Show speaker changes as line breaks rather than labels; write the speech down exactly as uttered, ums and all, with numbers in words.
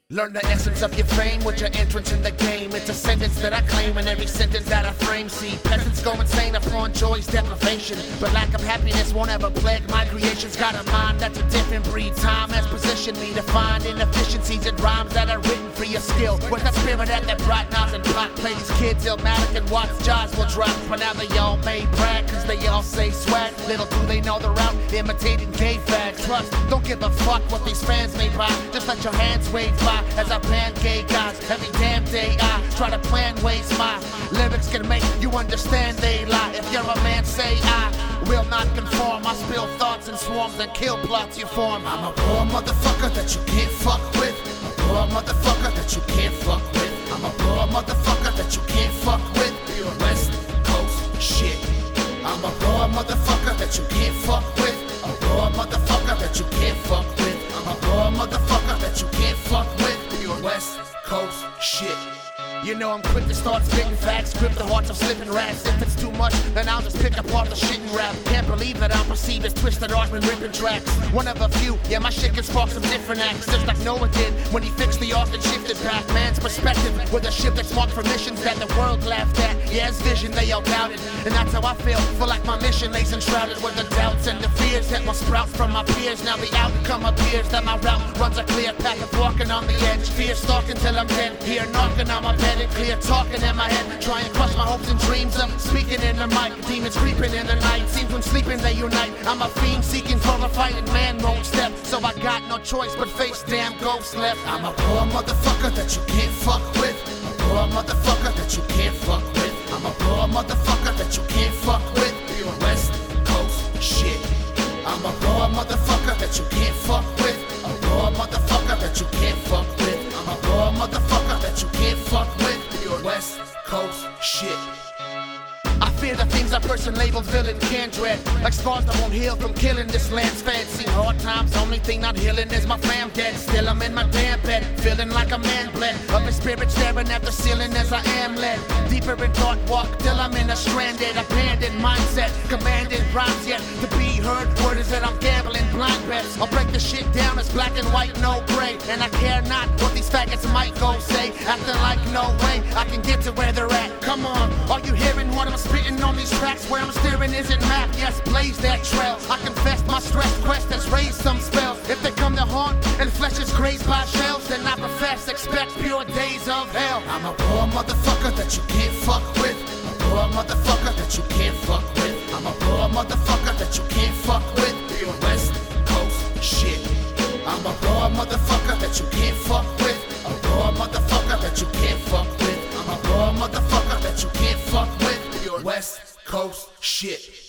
Learn the essence of your fame with your entrance in the game. It's a sentence that I claim in every sentence that I frame. See, peasants go insane upon joy's deprivation, but lack of happiness won't ever plague my creations. Got a mind that's a different breed. Time has positioned me to find inefficiencies in rhymes that are written for your skill. With that spirit that that brought knives and block play these kids Illmatic and watch jaws will drop. But now they all made brag cause they all say swag. Little do they know the route, imitating gay fags. Trust, don't give a fuck what these fans may buy. Just let your hands wave by as I pan gay guys. Every damn day I try to plan ways my lyrics can make you understand they lie. If you're a man, say I will not conform. I spill thoughts and swarms and kill plots you form. I'm a poor motherfucker that you can't fuck with. A poor motherfucker that you can't fuck with. I'm a poor motherfucker that you can't fuck with. Pure West Coast shit. I'm a poor motherfucker that you can't fuck with. A poor motherfucker that you can't fuck with. I'm a poor motherfucker that you can't fuck with. Pure West Coast shit. You know I'm quick to start spitting facts, grip the hearts of slipping rats. If it's too much, then I'll just pick apart the shit and rap. Can't believe that I'm perceived as twisted art when ripping tracks. One of a few, yeah, my shit can spark some different acts. Just like Noah did when he fixed the ark and shifted back. Man's perspective with a ship that's marked for missions that the world laughed at. Yeah, his vision they all doubted, and that's how I feel. Feel like my mission lays enshrouded with the doubts and the fears that will sprout from my peers. Now the outcome appears that my route runs a clear path of walking on the edge. Fear stalking till I'm dead, here knocking on my bed. And clear talking in my head, try and crush my hopes and dreams up, speaking in the mic, demons creeping in the night, seems when sleeping they unite. I'm a fiend seeking for a fight and man won't step, so I got no choice but face damn ghosts left. I'm a poor motherfucker that you can't fuck with. A poor motherfucker that you can't fuck with. I'm a poor motherfucker that you can't fuck with. Pure West Coast shit. I'm a poor motherfucker that you can't fuck with. A poor motherfucker that you can't fuck with. I'm a poor motherfucker that you can't fuck with. Pure West Coast shit. I fear the things a person labeled villain can't dread, like scars that won't heal from killing this land's fancy. Hard times, only thing not healing is my fam dead. Still I'm in my damn bed, feeling like a man bled. Up in spirit, staring at the ceiling as I am led. Deeper in thought walk till I'm in a stranded, abandoned mindset. Commanded rhymes yet to be heard. Word is that I'm gambling blind bets. I'll break the shit down as black and white, no gray. And I care not what these faggots might go say. Acting like no way I can get to where they're at. Come on, are you hearing what I'm spitting on these tracks? Where I'm steering isn't map, yes, blaze that trail. I confess my stress quest has raised some spells. If they come to haunt and flesh is grazed by shells, then I profess, expect pure days of hell. I'm a poor motherfucker that you can't fuck with. A poor motherfucker that you can't fuck with. I'm a poor motherfucker that you can't fuck with. Pure West Coast shit. I'm a poor motherfucker that you can't fuck with. A poor motherfucker that you can't fuck with. I'm a poor motherfucker that you can't fuck with. Pure West Coast shit.